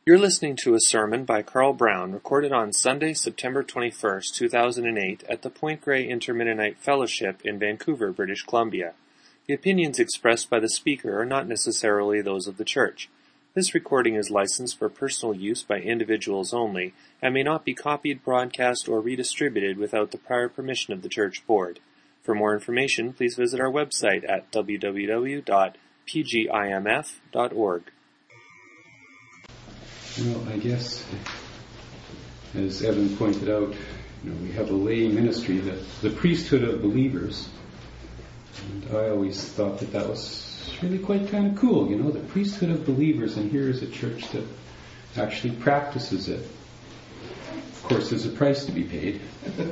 You're listening to a sermon by Carl Brown, recorded on Sunday, September 21st, 2008, at the Point Grey Intermennonite Fellowship in Vancouver, British Columbia. The opinions expressed by the speaker are not necessarily those of the church. This recording is licensed for personal use by individuals only, and may not be copied, broadcast, or redistributed without the prior permission of the church board. For more information, please visit our website at www.pgimf.org. Well, I guess, as Evan pointed out, we have a lay ministry, the priesthood of believers. And I always thought that was really quite kind of cool, the priesthood of believers, and here is a church that actually practices it. Of course, there's a price to be paid.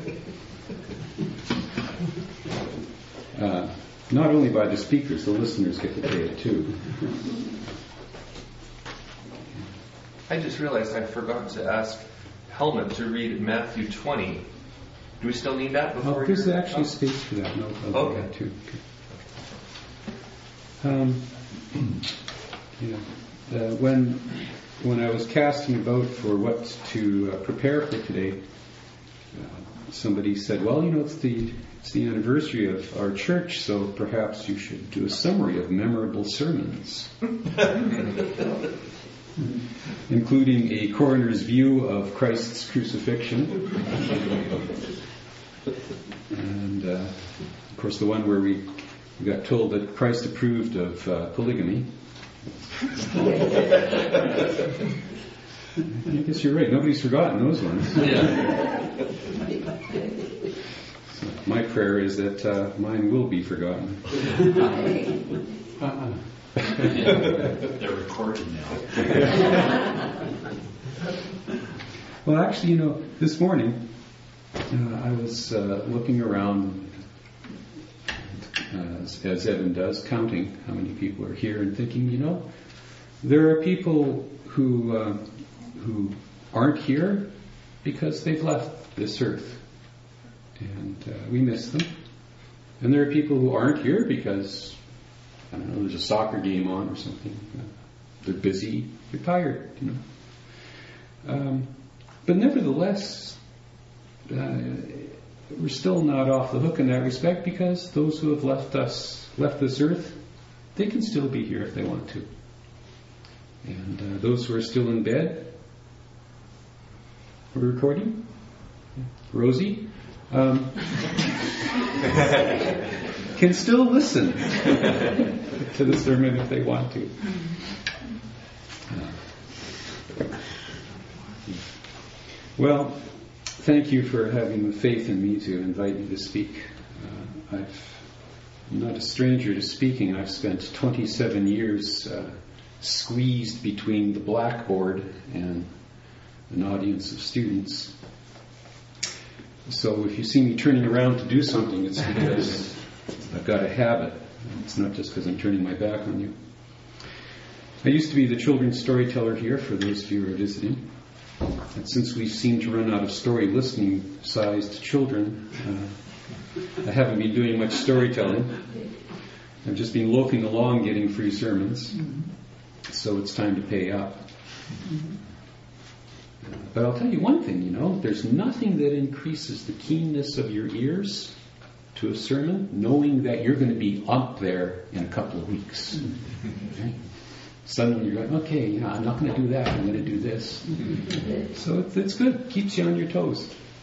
Not only by the speakers, the listeners get to pay it too. I just realized I forgot to ask Helmut to read Matthew 20. Do we still need that before? There's actually space for that. No, I'll do that too. Okay. When I was casting about for what to prepare for today, somebody said, "Well, it's the anniversary of our church, so perhaps you should do a summary of memorable sermons." Including a coroner's view of Christ's crucifixion. And, of course, the one where we got told that Christ approved of polygamy. I guess you're right. Nobody's forgotten those ones. Yeah. So my prayer is that mine will be forgotten. They're recording now. Well, actually, this morning I was looking around, as Evan does, counting how many people are here, and thinking, there are people who aren't here because they've left this earth, and we miss them. And there are people who aren't here because, I don't know, there's a soccer game on or something. They're busy, they're tired, But nevertheless, we're still not off the hook in that respect, because those who have left this earth, they can still be here if they want to. And those who are still in bed, we're recording? Rosie? Can still listen to the sermon if they want to. Well, thank you for having the faith in me to invite me to speak. I'm not a stranger to speaking. I've spent 27 years squeezed between the blackboard and an audience of students. So if you see me turning around to do something, it's because I've got a habit. It's not just because I'm turning my back on you. I used to be the children's storyteller here, for those of you who are visiting. And since we seem to run out of story listening-sized children, I haven't been doing much storytelling. I've just been loafing along getting free sermons. So it's time to pay up. But I'll tell you one thing, there's nothing that increases the keenness of your ears to a sermon, knowing that you're going to be up there in a couple of weeks. Okay? Suddenly you're going, okay, I'm not going to do that, I'm going to do this. So it's good, keeps you on your toes.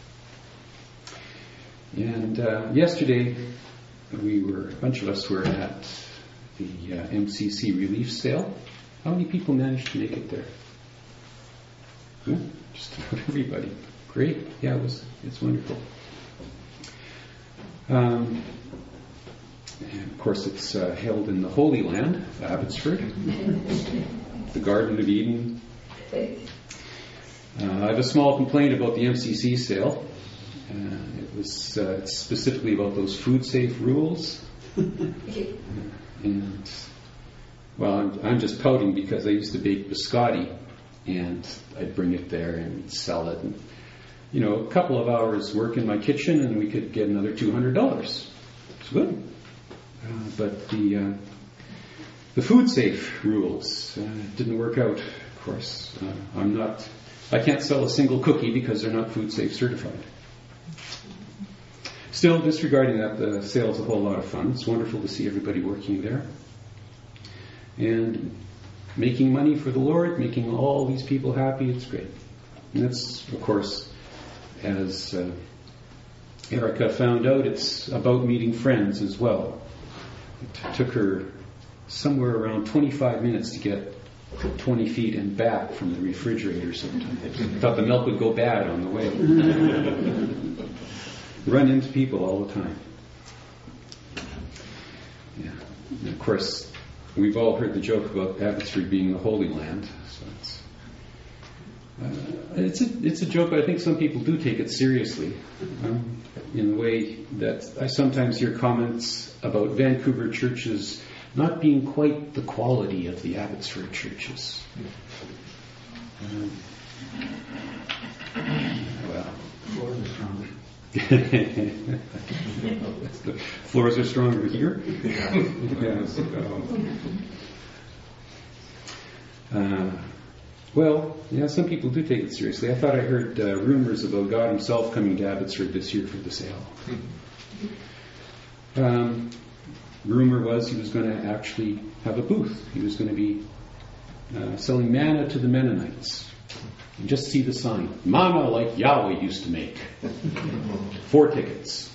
And yesterday, a bunch of us were at the MCC relief sale. How many people managed to make it there? Yeah, just about everybody. Great. Yeah, it's wonderful. And of course, it's held in the Holy Land of Abbotsford, the Garden of Eden. I have a small complaint about the MCC sale. It's specifically about those food safe rules. And, well, I'm just pouting because I used to bake biscotti, and I'd bring it there and we'd sell it. And, a couple of hours work in my kitchen and we could get another $200. It's good. But the food safe rules didn't work out course. I can't sell a single cookie because they're not food safe certified. Still, disregarding that, the sale's a whole lot of fun. It's wonderful to see everybody working there. And making money for the Lord, making all these people happy, it's great. And that's, of course, as Erica found out, it's about meeting friends as well. It took her somewhere around 25 minutes to get 20 feet and back from the refrigerator sometimes. I thought the milk would go bad on the way. Run into people all the time. Yeah. And of course, we've all heard the joke about Abbotsford being the Holy Land. So it's a joke, but I think some people do take it seriously. In the way that I sometimes hear comments about Vancouver churches not being quite the quality of the Abbotsford churches. Well, floors are stronger. Floors are stronger here? Yes. Well, yeah, some people do take it seriously. I thought I heard rumors about God himself coming to Abbotsford this year for the sale. Rumor was he was going to actually have a booth. He was going to be selling manna to the Mennonites. You just see the sign. Manna like Yahweh used to make. 4 tickets.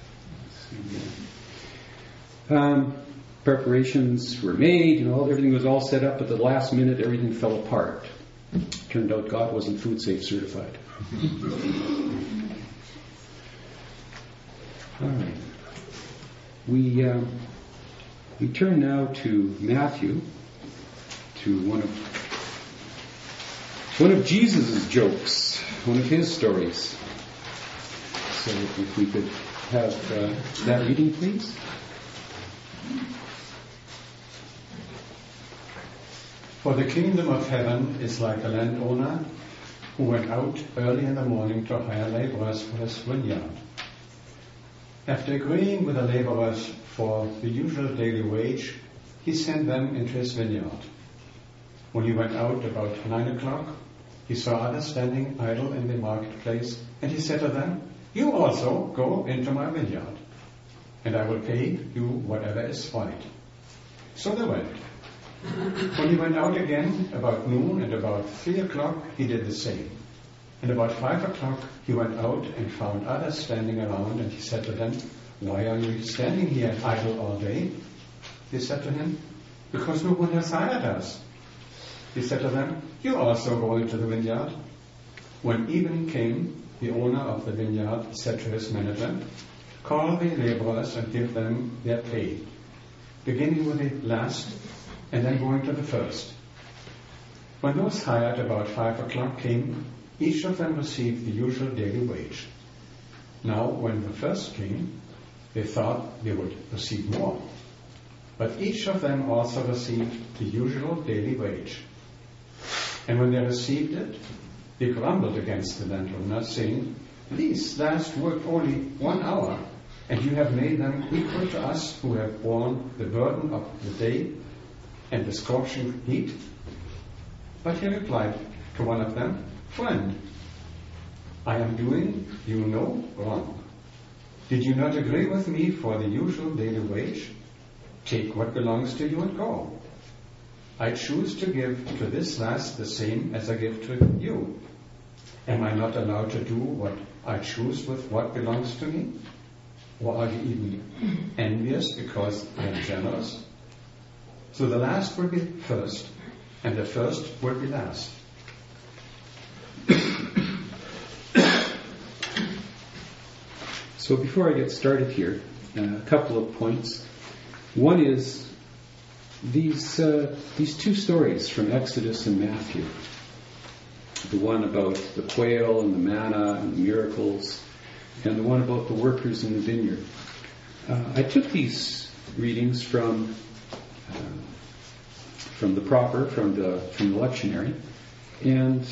Preparations were made, everything was all set up. At the last minute, everything fell apart. Turned out God wasn't food safe certified. All right. We turn now to Matthew, to one of Jesus' jokes, one of his stories. So if we could have that reading, please. For the kingdom of heaven is like a landowner who went out early in the morning to hire laborers for his vineyard. After agreeing with the laborers for the usual daily wage, he sent them into his vineyard. When he went out about 9 o'clock, he saw others standing idle in the marketplace, and he said to them, "You also go into my vineyard, and I will pay you whatever is right." So they went. When he went out again about noon and about 3 o'clock, he did the same. And about 5 o'clock, he went out and found others standing around, and he said to them, "Why are you standing here idle all day?" They said to him, "Because no one has hired us." He said to them, "You also go into the vineyard." When evening came, the owner of the vineyard said to his manager, "Call the laborers and give them their pay, beginning with the last and then going to the first." When those hired about 5 o'clock came, each of them received the usual daily wage. Now, when the first came, they thought they would receive more. But each of them also received the usual daily wage. And when they received it, they grumbled against the landowner, saying, "These last worked only 1 hour, and you have made them equal to us who have borne the burden of the day and the scorching heat." But he replied to one of them, "Friend, I am doing you no wrong. Did you not agree with me for the usual daily wage? Take what belongs to you and go. I choose to give to this last the same as I give to you. Am I not allowed to do what I choose with what belongs to me? Or are you even envious because I am generous? So the last will be first, and the first will be last." So before I get started here, a couple of points. One is these 2 stories from Exodus and Matthew. The one about the quail and the manna and the miracles, and the one about the workers in the vineyard. I took these readings from the proper, from the lectionary, and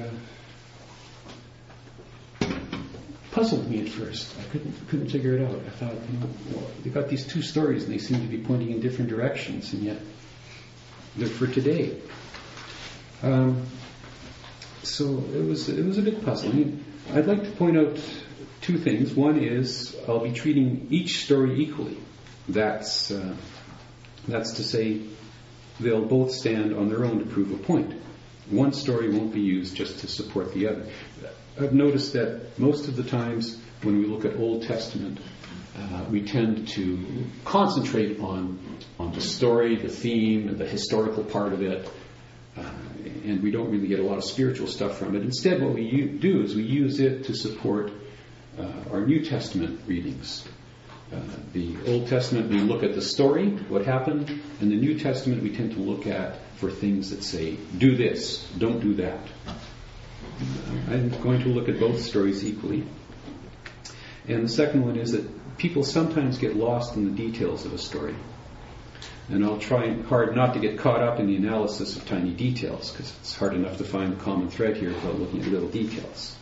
puzzled me at first. I couldn't figure it out. I thought, they got these 2 stories and they seem to be pointing in different directions, and yet they're for today. So it was a bit puzzling. I'd like to point out two things. One is I'll be treating each story equally. That's to say they'll both stand on their own to prove a point. One story won't be used just to support the other. I've noticed that most of the times when we look at Old Testament, we tend to concentrate on the story, the theme, and the historical part of it, and we don't really get a lot of spiritual stuff from it. Instead, what we do is we use it to support our New Testament readings. The Old Testament, we look at the story, what happened, and the New Testament we tend to look at for things that say, do this, don't do that. I'm going to look at both stories equally. And the second one is that people sometimes get lost in the details of a story. And I'll try hard not to get caught up in the analysis of tiny details, because it's hard enough to find the common thread here without looking at little details.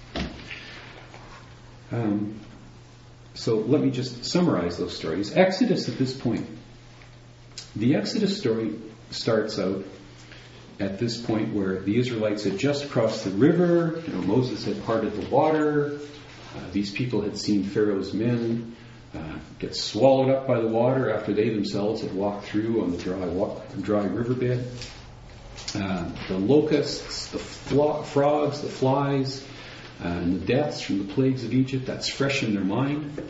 So let me just summarize those stories. Exodus at this point. The Exodus story starts out at this point where the Israelites had just crossed the river. Moses had parted the water. These people had seen Pharaoh's men get swallowed up by the water after they themselves had walked through on the dry riverbed. The locusts, the frogs, the flies, and the deaths from the plagues of Egypt, that's fresh in their mind.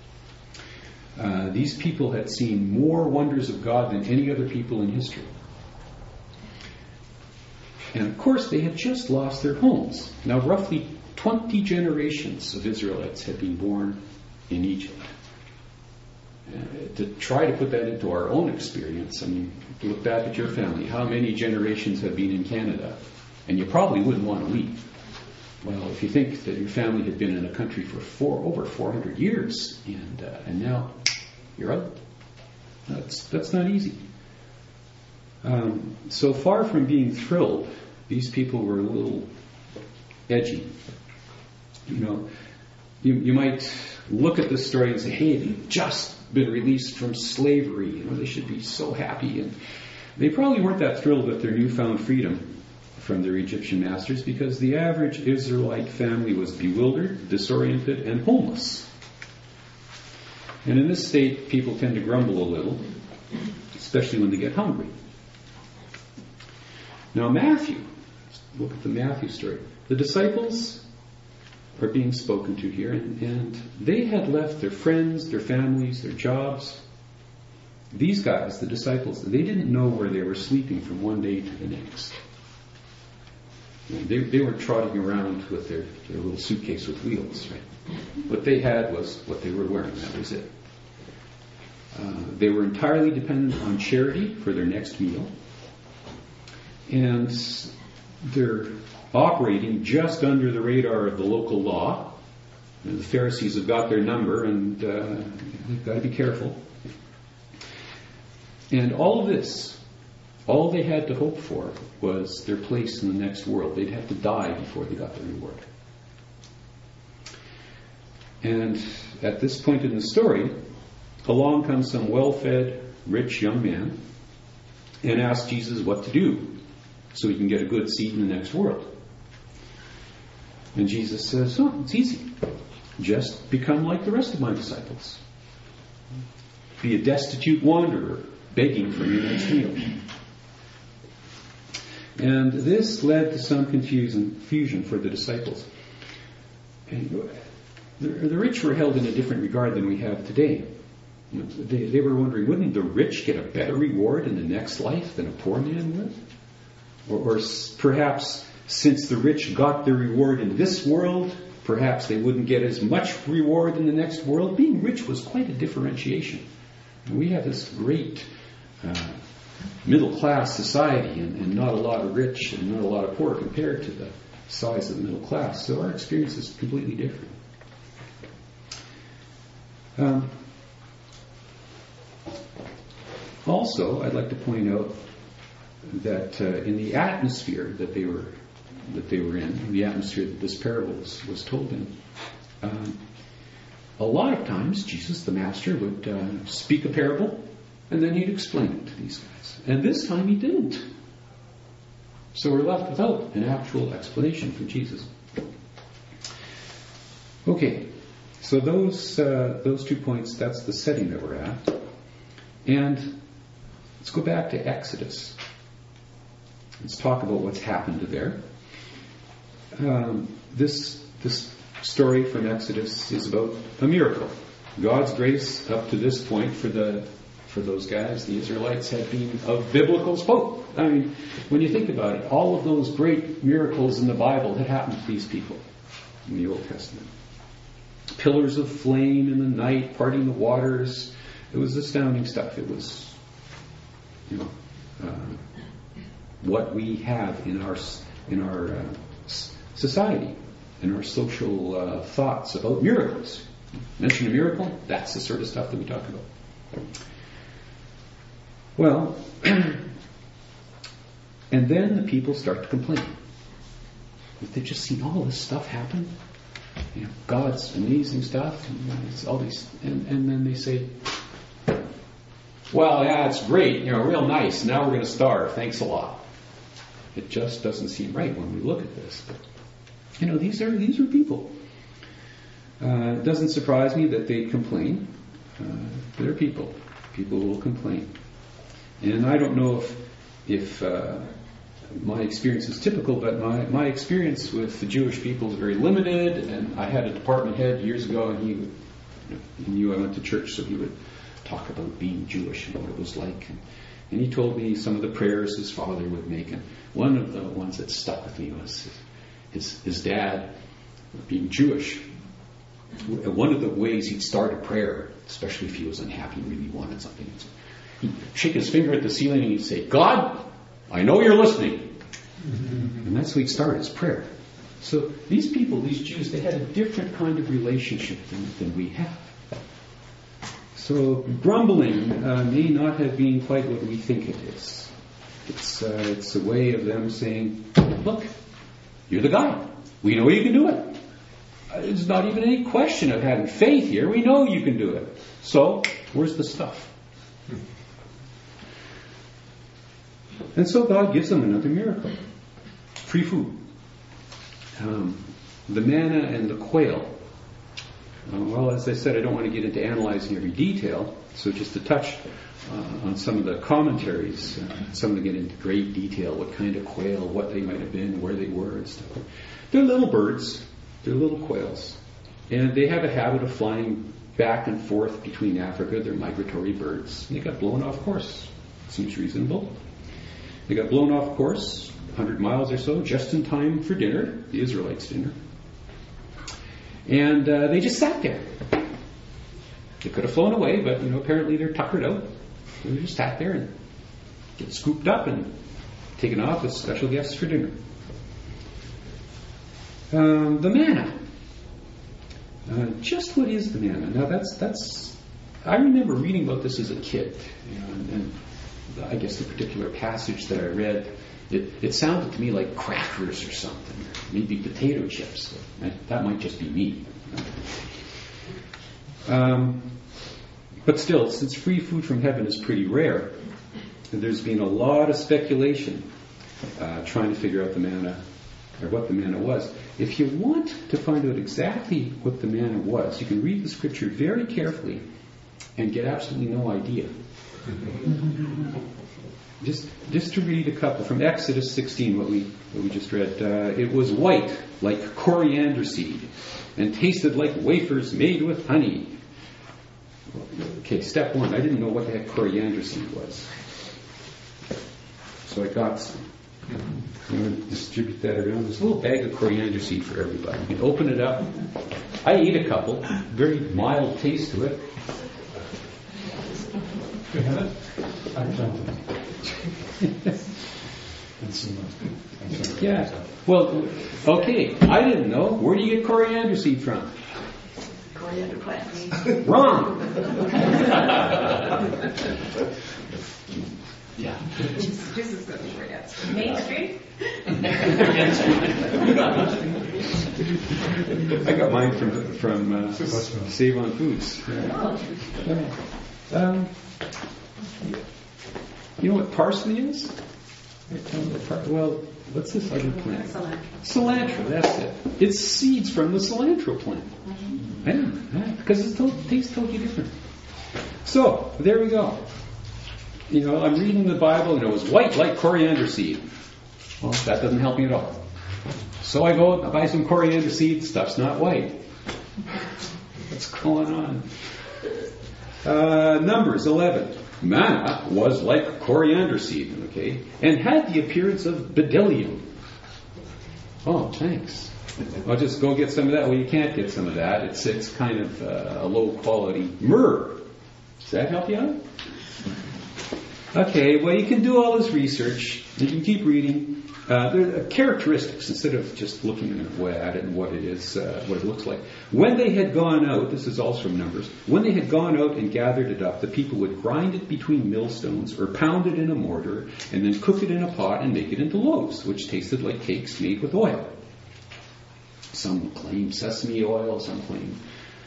These people had seen more wonders of God than any other people in history. And of course, they had just lost their homes. Now, roughly 20 generations of Israelites had been born in Egypt. To try to put that into our own experience, look back at your family. How many generations have been in Canada? And you probably wouldn't want to leave. Well, if you think that your family had been in a country for over 400 years, and now you're out, that's not easy. So far from being thrilled, these people were a little edgy. You might look at this story and say, hey, they've just been released from slavery. They should be so happy. And they probably weren't that thrilled with their newfound freedom from their Egyptian masters, because the average Israelite family was bewildered, disoriented, and homeless. And in this state, people tend to grumble a little, especially when they get hungry. Now Matthew, look at the Matthew story. The disciples are being spoken to here, and they had left their friends, their families, their jobs. These guys, the disciples, they didn't know where they were sleeping from one day to the next. They weren't trotting around with their little suitcase with wheels, right? What they had was what they were wearing. That was it. They were entirely dependent on charity for their next meal. And they're operating just under the radar of the local law. The Pharisees have got their number, and they've got to be careful. And all of this, all they had to hope for was their place in the next world. They'd have to die before they got the reward. And at this point in the story, along comes some well-fed, rich young man and asks Jesus what to do so he can get a good seat in the next world. And Jesus says, it's easy. Just become like the rest of my disciples. Be a destitute wanderer, begging for your next meal. And this led to some confusion for the disciples. And the rich were held in a different regard than we have today. They were wondering, wouldn't the rich get a better reward in the next life than a poor man would? Or perhaps since the rich got their reward in this world, perhaps they wouldn't get as much reward in the next world. Being rich was quite a differentiation. And we have this great middle-class society and not a lot of rich and not a lot of poor compared to the size of the middle class. So our experience is completely different. Also, I'd like to point out that in the atmosphere that they were in, the atmosphere that this parable was told in, a lot of times Jesus, the Master, would speak a parable and then he'd explain it to these guys. And this time he didn't. So we're left without an actual explanation from Jesus. Okay, so those 2 points, that's the setting that we're at. And let's go back to Exodus. Let's talk about what's happened there. This story from Exodus is about a miracle. God's grace up to this point for those guys, the Israelites, had been of biblical scope. I mean, when you think about it, all of those great miracles in the Bible had happened to these people in the Old Testament. Pillars of flame in the night, parting the waters. It was astounding stuff. It was, what we have in our society, in our social thoughts about miracles. Mention a miracle, that's the sort of stuff that we talk about. Well, and then the people start to complain. They've just seen all this stuff happen. God's amazing stuff, and it's all these, and then they say, well, yeah, it's great, real nice. Now we're going to starve. Thanks a lot. It just doesn't seem right when we look at this. But, these are people. It doesn't surprise me that they complain. They're people. People will complain. And I don't know if my experience is typical, but my experience with the Jewish people is very limited. And I had a department head years ago, and he knew I went to church, so he would talk about being Jewish and what it was like. And he told me some of the prayers his father would make. And one of the ones that stuck with me was his dad, being Jewish. One of the ways he'd start a prayer, especially if he was unhappy and really wanted something, he'd shake his finger at the ceiling and he'd say, God, I know you're listening. And that's how he'd start his prayer. So these people, these Jews, they had a different kind of relationship than we have. So grumbling may not have been quite what we think it is. It's a way of them saying, look, you're the guy. We know you can do it. There's not even any question of having faith here. We know you can do it. So, where's the stuff? And so God gives them another miracle. Free food. The manna and the quail. Well, as I said, I don't want to get into analyzing every detail. So just to touch on some of the commentaries, some of them get into great detail, what kind of quail, what they might have been, where they were and stuff. They're little birds. They're little quails. And they have a habit of flying back and forth between Africa. They're migratory birds. And they got blown off course. Seems reasonable. They got blown off course, 100 miles or so, just in time for dinner, the Israelites' dinner. And they just sat there. They could have flown away, but apparently they're tuckered out. They just sat there and get scooped up and taken off as special guests for dinner. The manna. Just what is the manna? Now that's. I remember reading about this as a kid, and I guess the particular passage that I read, it sounded to me like crackers or something, maybe potato chips. That might just be me. But still, since free food from heaven is pretty rare, there's been a lot of speculation trying to figure out the manna, or what the manna was. If you want to find out exactly what the manna was, you can read the scripture very carefully and get absolutely no idea. Just to read a couple from Exodus 16, what we just read. It was white like coriander seed and tasted like wafers made with honey. Okay, step one. I didn't know what the heck coriander seed was, so I got some. I'm going to distribute that around. There's a little bag of coriander seed for everybody. You can open it up. I ate a couple. Very mild taste to it. Do you have it? I've done it. Yeah. Well, okay. I didn't know. Where do you get coriander seed from? Coriander plants. Wrong. Yeah. This is going to be great answer. Main Street? I got mine from Save on Foods. You know what parsley is? Well, what's this other plant? Cilantro. Cilantro, that's it. It's seeds from the cilantro plant. Because the taste totally different. So, there we go. I'm reading the Bible and it was white like coriander seed. Well, that doesn't help me at all. So I go and buy some coriander seed, stuff's not white. What's going on? Numbers 11. Manna was like coriander seed, okay, and had the appearance of bdellium. Oh, thanks. I'll just go get some of that. Well, you can't get some of that. It's kind of a low quality myrrh. Does that help you out? Okay, well, you can do all this research. You can keep reading. There are characteristics instead of just looking at it and what it is, what it looks like. When they had gone out, this is also from Numbers, when they had gone out and gathered it up, the people would grind it between millstones or pound it in a mortar and then cook it in a pot and make it into loaves, which tasted like cakes made with oil. Some claim sesame oil, some claim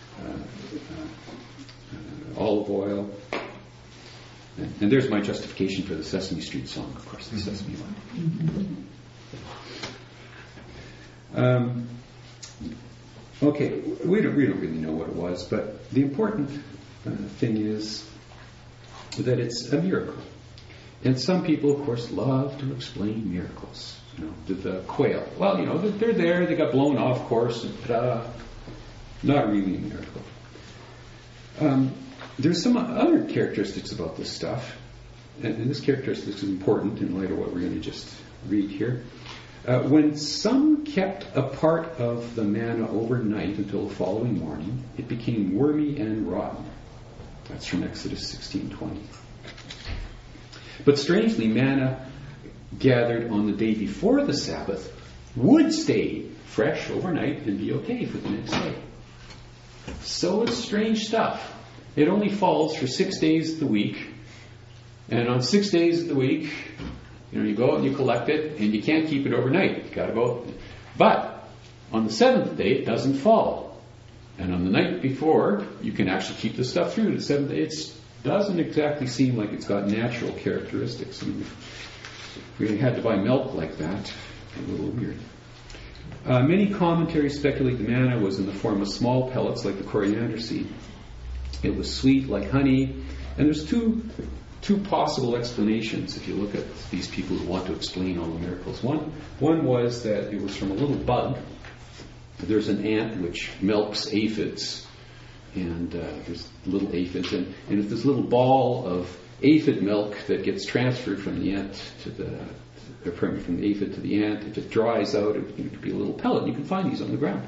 olive oil. And there's my justification for the Sesame Street song, of course, the Sesame oil. Okay, we don't really know what it was, but the important thing is that it's a miracle. And some people, of course, love to explain miracles. The quail. Well, they're there, they got blown off course, and not really a miracle. There's some other characteristics about this stuff, and this characteristic is important in light of what we're going to just read here. When some kept a part of the manna overnight until the following morning, it became wormy and rotten. That's from Exodus 16:20. But strangely, manna gathered on the day before the Sabbath would stay fresh overnight and be okay for the next day. So it's strange stuff. It only falls for 6 days of the week. And on 6 days of the week, you go out and you collect it, and you can't keep it overnight. You got to go. But on the seventh day, it doesn't fall. And on the night before, you can actually keep the stuff through. The seventh day, it doesn't exactly seem like it's got natural characteristics. I mean, if we had to buy milk like that, it's a little weird. Many commentaries speculate the manna was in the form of small pellets like the coriander seed. It was sweet like honey. And there's two possible explanations if you look at these people who want to explain all the miracles. One was that it was from a little bug. There's an ant which milks aphids, and there's little aphids, and if this little ball of aphid milk that gets transferred from the ant from the aphid to the ant, if it dries out, it could be a little pellet. You can find these on the ground.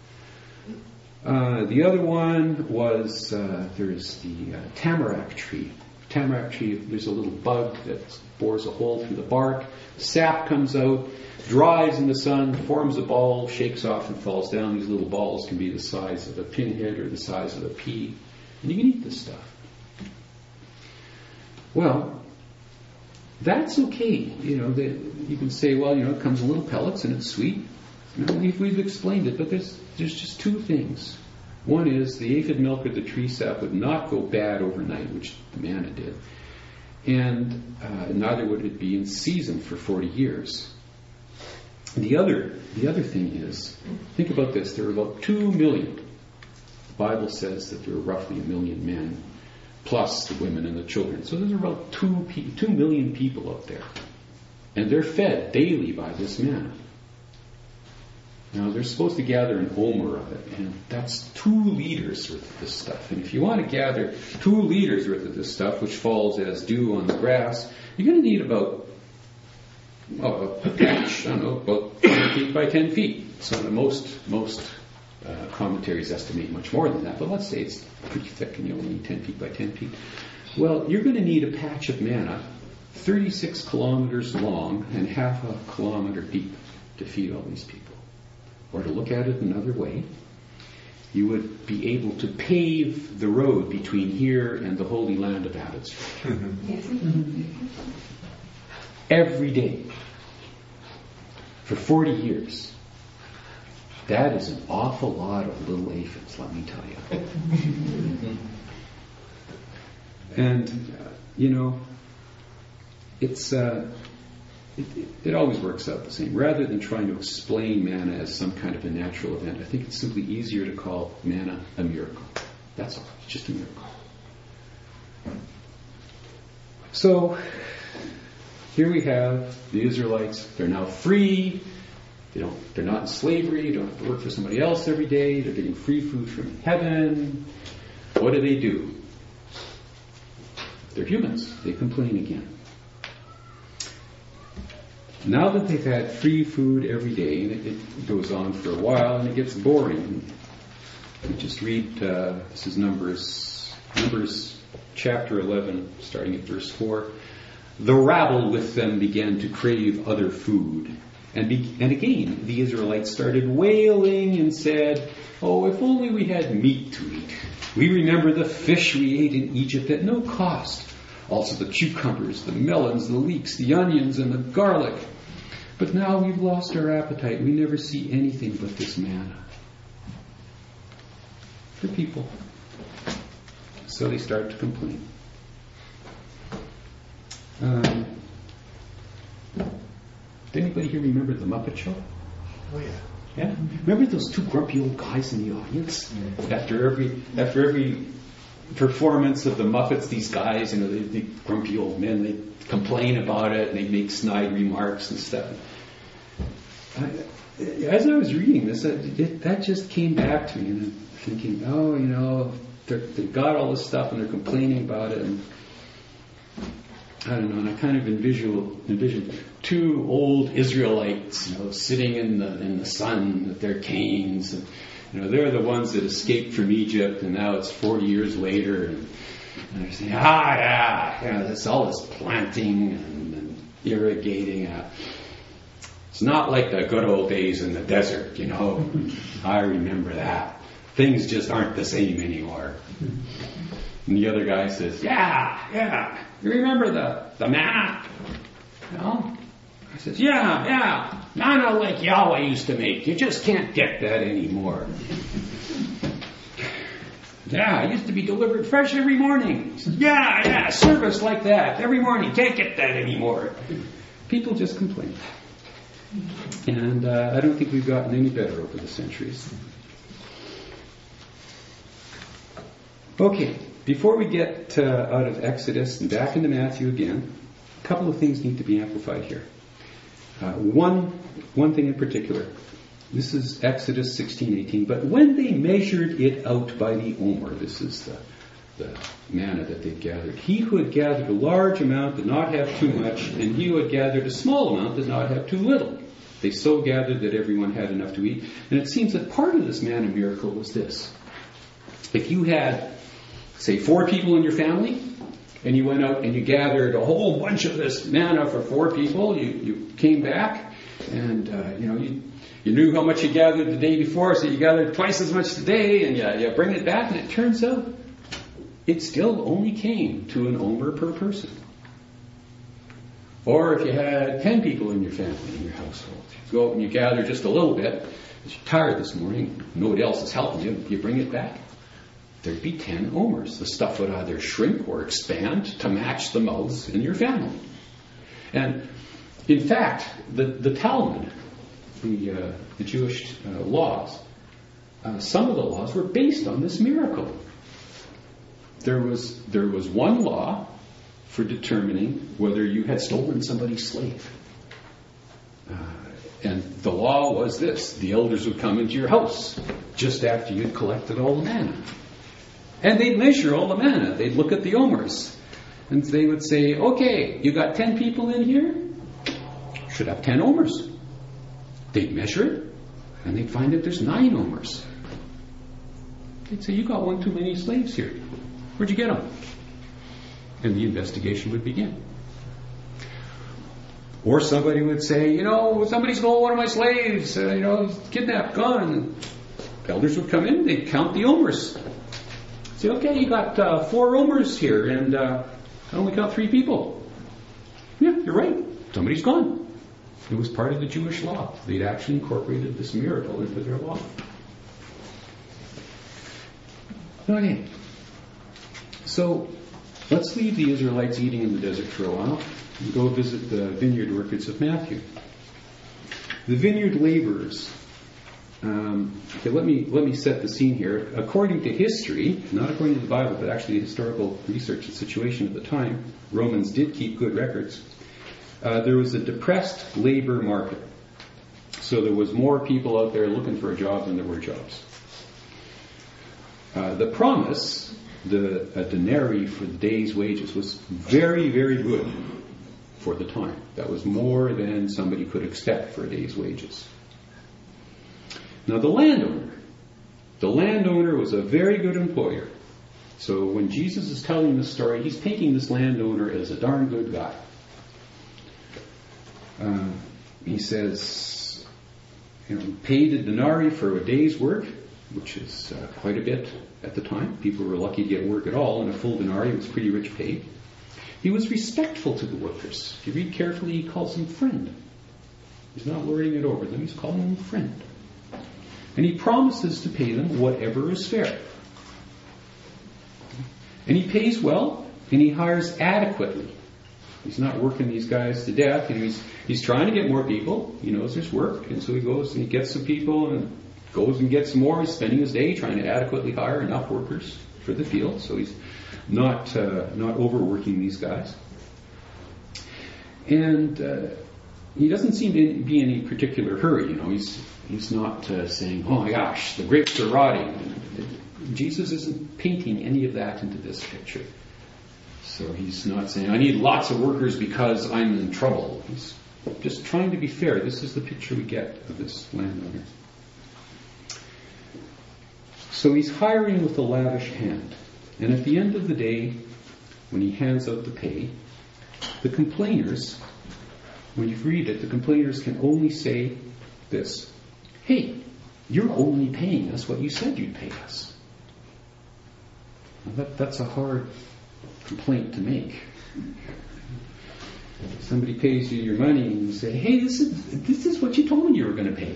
The other one was there's the tamarack tree. Tamarack tree, there's a little bug that bores a hole through the bark. Sap comes out, dries in the sun, forms a ball, shakes off and falls down. These little balls can be the size of a pinhead or the size of a pea. And you can eat this stuff. Well, that's okay. You can say, well, it comes in little pellets and it's sweet. We've explained it, but there's just two things. One is the aphid milk or the tree sap would not go bad overnight, which the manna did. And neither would it be in season for 40 years. The other thing is, think about this, there are about 2 million. The Bible says that there are roughly 1 million men, plus the women and the children. So there's about 2 million people out there. And they're fed daily by this manna. Now, they're supposed to gather an omer of it, and that's 2 liters worth of this stuff. And if you want to gather 2 liters worth of this stuff, which falls as dew on the grass, you're going to need about a patch, about 10 feet by 10 feet. So most commentaries estimate much more than that, but let's say it's pretty thick and you only need 10 feet by 10 feet. Well, you're going to need a patch of manna 36 kilometers long and half a kilometer deep to feed all these people. Or to look at it another way, you would be able to pave the road between here and the Holy Land of Abbotsford. Every day. For 40 years. That is an awful lot of little aphids, let me tell you. And, it always works out the same. Rather than trying to explain manna as some kind of a natural event, I think it's simply easier to call manna a miracle. That's all. It's just a miracle. So, here we have the Israelites. They're now free. They're not in slavery. You don't have to work for somebody else every day. They're getting free food from heaven. What do? They're humans. They complain again. Now that they've had free food every day, and it goes on for a while, and it gets boring. We just read, this is Numbers chapter 11, starting at verse 4. The rabble with them began to crave other food. And again, the Israelites started wailing and said, "Oh, if only we had meat to eat. We remember the fish we ate in Egypt at no cost. Also the cucumbers, the melons, the leeks, the onions, and the garlic. But now we've lost our appetite. We never see anything but this manna." For people. So they start to complain. Did anybody here remember the Muppet Show? Oh yeah. Yeah? Remember those two grumpy old guys in the audience? After every performance of the Muppets, these guys, the grumpy old men, they complain about it and they make snide remarks and stuff. As I was reading this, that just came back to me, and I'm thinking, they've got all this stuff and they're complaining about it, and I don't know, and I kind of envisioned two old Israelites, sitting in the sun with their canes, and they're the ones that escaped from Egypt, and now it's 40 years later, and they're saying, there's all this planting and irrigating. It's not like the good old days in the desert, I remember that. Things just aren't the same anymore. And the other guy says, yeah, you remember the manna? I says, yeah, manna like Yahweh used to make. You just can't get that anymore. Yeah, it used to be delivered fresh every morning. He says, yeah, service like that every morning. Can't get that anymore. People just complain. And I don't think we've gotten any better over the centuries. Okay, before we get out of Exodus and back into Matthew again, a couple of things need to be amplified here. One thing in particular. This is Exodus 16:18. But when they measured it out by the omer, this is the manna that they'd gathered. He who had gathered a large amount did not have too much, and he who had gathered a small amount did not have too little. They so gathered that everyone had enough to eat. And it seems that part of this manna miracle was this. If you had, say, 4 people in your family, and you went out and you gathered a whole bunch of this manna for 4 people, you came back, and you knew how much you gathered the day before, so you gathered twice as much today, and you bring it back, and it turns out it still only came to an omer per person. Or if you had 10 people in your family, in your household, you go out and you gather just a little bit, because you're tired this morning, nobody else is helping you, you bring it back, there'd be 10 omers. The stuff would either shrink or expand to match the mouths in your family. And in fact, the Talmud, the Jewish laws, some of the laws were based on this miracle. There was one law for determining whether you had stolen somebody's slave. And the law was this: the elders would come into your house just after you'd collected all the manna. And they'd measure all the manna. They'd look at the omers. And they would say, okay, you got 10 people in here? Should have 10 omers. They'd measure it, and they'd find that there's 9 omers. They'd say, you got one too many slaves here. Where'd you get them? And the investigation would begin. Or somebody would say, somebody stole one of my slaves, he's kidnapped, gone. Elders would come in, they'd count the omers. Say, okay, you got 4 omers here, and I only count 3 people. Yeah, you're right. Somebody's gone. It was part of the Jewish law. They'd actually incorporated this miracle into their law. Okay. So, let's leave the Israelites eating in the desert for a while. Go visit the vineyard workers of Matthew. The vineyard laborers. Okay, let me set the scene here. According to history, not according to the Bible, but actually historical research and situation at the time, Romans did keep good records. There was a depressed labor market. So there was more people out there looking for a job than there were jobs. The promise, a denarii for the day's wages, was very, very good for the time. That was more than somebody could expect for a day's wages. Now the landowner was a very good employer. So when Jesus is telling this story, he's painting this landowner as a darn good guy. He says, paid a denarii for a day's work, which is quite a bit at the time. People were lucky to get work at all, and a full denarii was pretty rich pay. He was respectful to the workers. If you read carefully, he calls them friend. He's not lording it over them, he's calling them friend. And he promises to pay them whatever is fair. And he pays well, and he hires adequately. He's not working these guys to death. He's trying to get more people. He knows there's work, and so he goes and he gets some people and goes and gets some more. He's spending his day trying to adequately hire enough workers for the field, so he's not overworking these guys. And he doesn't seem to be in any particular hurry. He's not saying, "Oh my gosh, the grapes are rotting." Jesus isn't painting any of that into this picture. So he's not saying, "I need lots of workers because I'm in trouble." He's just trying to be fair. This is the picture we get of this landowner. So he's hiring with a lavish hand. And at the end of the day, when he hands out the pay, the complainers, when you read it, the complainers can only say this: "Hey, you're only paying us what you said you'd pay us." Now that's a hard complaint to make. Somebody pays you your money and you say, "Hey, this is what you told me you were going to pay."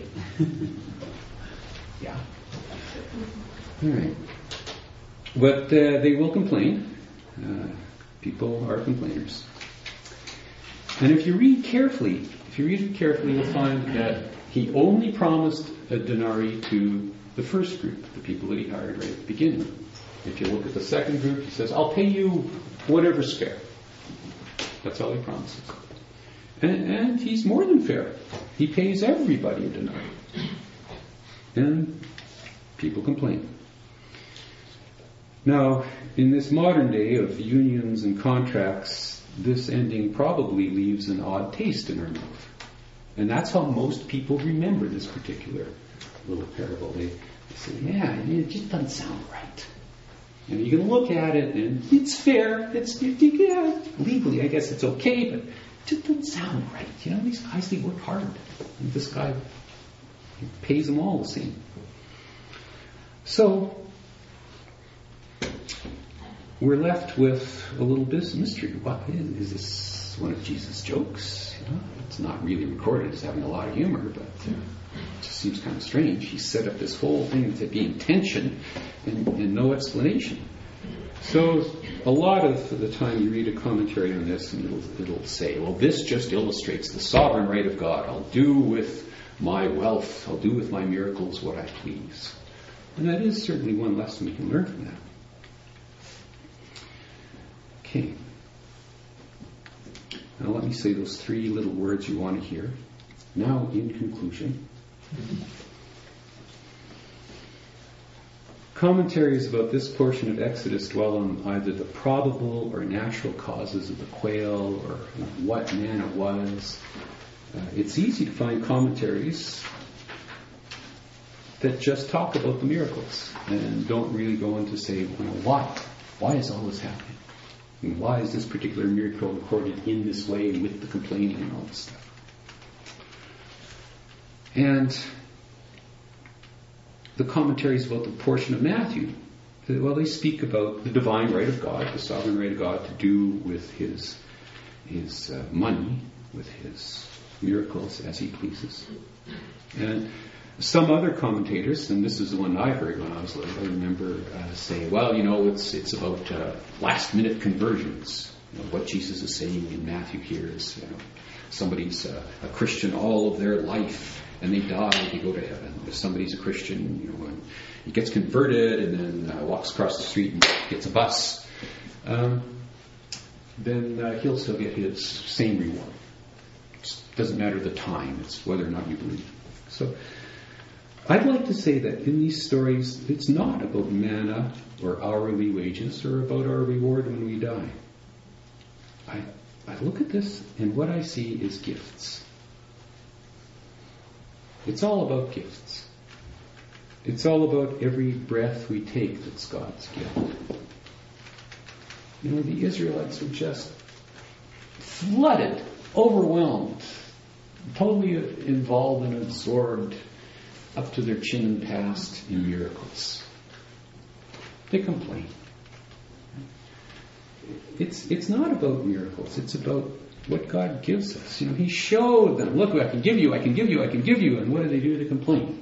Yeah. All right. But they will complain. People are complainers. And if you read it carefully, you'll find that he only promised a denarii to the first group, the people that he hired right at the beginning. If you look at the second group, he says, "I'll pay you whatever's fair." That's all he promises. And he's more than fair. He pays everybody a denarii. And people complain. Now, in this modern day of unions and contracts, this ending probably leaves an odd taste in our mouth. And that's how most people remember this particular little parable. They say, "Yeah, it just doesn't sound right." And you can look at it and it's fair. Yeah, legally I guess it's okay, but it just doesn't sound right. These guys, they work hard. And this guy, he pays them all the same. So, we're left with a little bit of mystery. What is this? One of Jesus' jokes? It's not really recorded as having a lot of humor, but it just seems kind of strange. He set up this whole thing to be in tension and no explanation. So a lot of the time you read a commentary on this and it'll say, "Well, this just illustrates the sovereign right of God. I'll do with my wealth, I'll do with my miracles what I please." And that is certainly one lesson we can learn from that. Okay. Now let me say those three little words you want to hear. Now, in conclusion. Commentaries about this portion of Exodus dwell on either the probable or natural causes of the quail or what manna was. It's easy to find commentaries that just talk about the miracles and don't really go into say, why is all this happening? And why is this particular miracle recorded in this way with the complaining and all this stuff? And the commentaries about the portion of Matthew, well, they speak about the divine right of God, the sovereign right of God to do with his money, with his miracles as he pleases. And some other commentators, and this is the one I heard when I was little, I remember say, well, it's about last-minute conversions. what Jesus is saying in Matthew here is, somebody's a Christian all of their life, and they die, they go to heaven. If somebody's a Christian, when he gets converted and then walks across the street and gets a bus, then he'll still get his same reward. It doesn't matter the time, it's whether or not you believe. So I'd like to say that in these stories, it's not about manna or hourly wages or about our reward when we die. I look at this and what I see is gifts. It's all about gifts. It's all about every breath we take that's God's gift. The Israelites were just flooded, overwhelmed, totally involved and absorbed up to their chin and past in miracles. They complain. It's not about miracles. It's about what God gives us. He showed them, look, I can give you, I can give you, I can give you. And what do? They complain.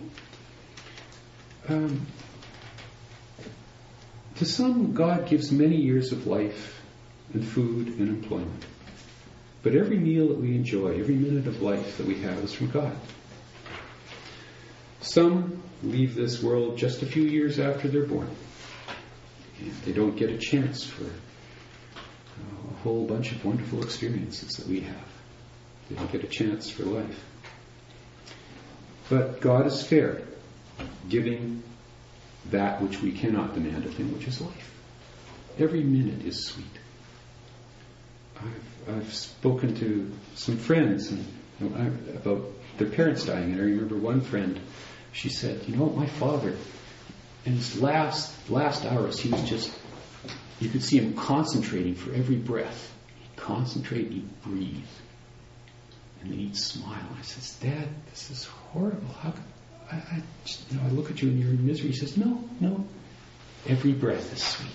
To some, God gives many years of life and food and employment. But every meal that we enjoy, every minute of life that we have is from God. Some leave this world just a few years after they're born. And they don't get a chance for a whole bunch of wonderful experiences that we have. They don't get a chance for life. But God is fair, giving that which we cannot demand of Him, which is life. Every minute is sweet. I've spoken to some friends about their parents dying, and I remember one friend, she said, my father, in his last hours, he was just, you could see him concentrating for every breath. He'd concentrate, he'd breathe. And then he'd smile. I says, Dad, this is horrible. How could, I look at you and you're in misery. He says, no. Every breath is sweet.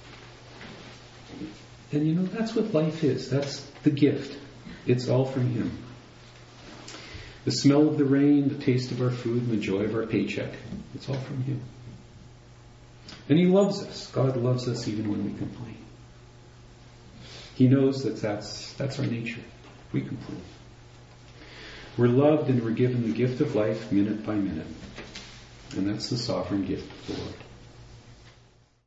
And that's what life is. That's the gift. It's all from Him. The smell of the rain, the taste of our food, and the joy of our paycheck. It's all from Him. And He loves us. God loves us even when we complain. He knows that that's our nature. We complain. We're loved and we're given the gift of life minute by minute. And that's the sovereign gift of the Lord.